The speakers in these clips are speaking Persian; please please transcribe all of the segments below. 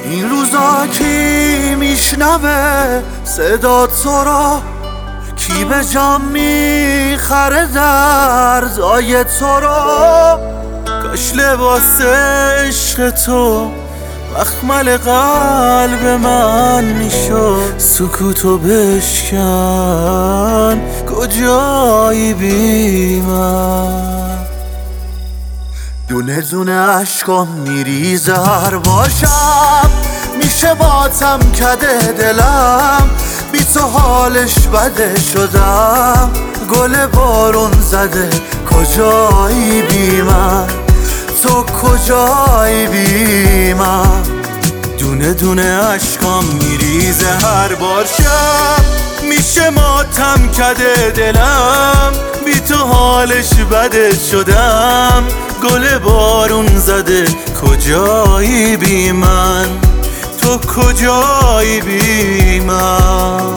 این روزا کی میشنوه صدا تو را؟ کی به جام میخره دردای تو را؟ کاش لباس عشق تو مخمل قلب من میشد. سکوتو بشکن کجایی بی من؟ دونه دونه عشقام میریزه هر باشم، میشه ماتم کده دلم، بی تو حالش بده شدم. گل بارون زده کجایی بی من؟ تو کجایی بی من؟ دونه دونه عشقام میریزه هر باشم، میشه ماتم کده دلم، بی تو حالش بده شدم. گل بارون زده کجایی بی من؟ تو کجایی بی من؟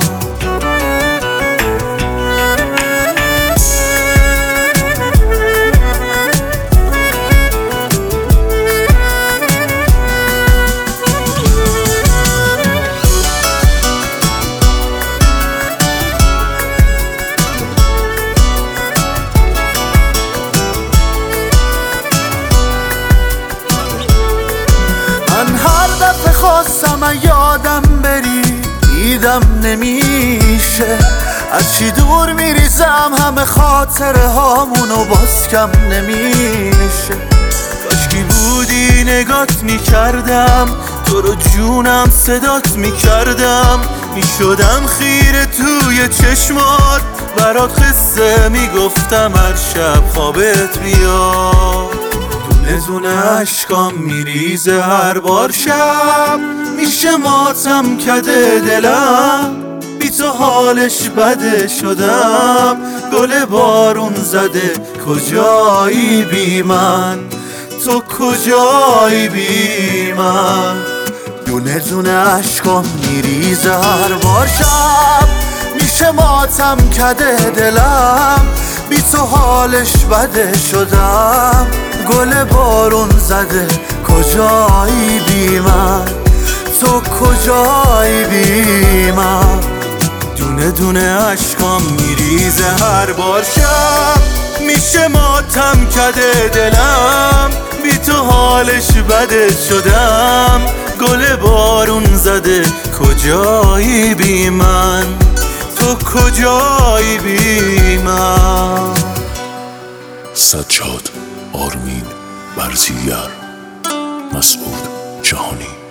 من هر دفعه خواستم یادم بری دیدم نمیشه، از چی دور میریزم همه خاطره هامونو باز کم نمیشه. کاشکی بودی نگات میکردم، تو رو جونم صدات میکردم، میشدم خیره توی چشمات، برات قصه میگفتم هر شب خوابت بیاد. دونه دونه عشقام میریزه هر بار شب، میشه ماتم کده دلم، بی تو حالش بده شدم. گل بارون زده کجایی بی من؟ تو کجایی بی من؟ دونه دونه عشقام میریزه هر بار شب، میشه ماتم کده دلم، بی تو حالش بده شدم. گل بارون زده کجایی بی من؟ تو کجایی بی من؟ دونه دونه عشقام میریزه هر بار شب، میشه ماتم کده دلم، بی تو حالش بده شدم. گل بارون زده کجایی بی من؟ تو کجایی بی من؟ سجاد، آرمین، برزیگر، مسعود جهانی.